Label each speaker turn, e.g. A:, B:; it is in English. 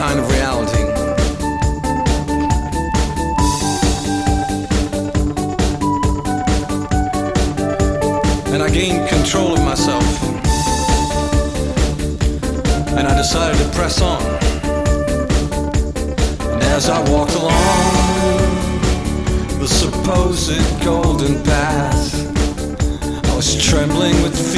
A: kind of reality. And I gained control of myself. And I decided to press on. And as I walked along the supposed golden path, I was trembling with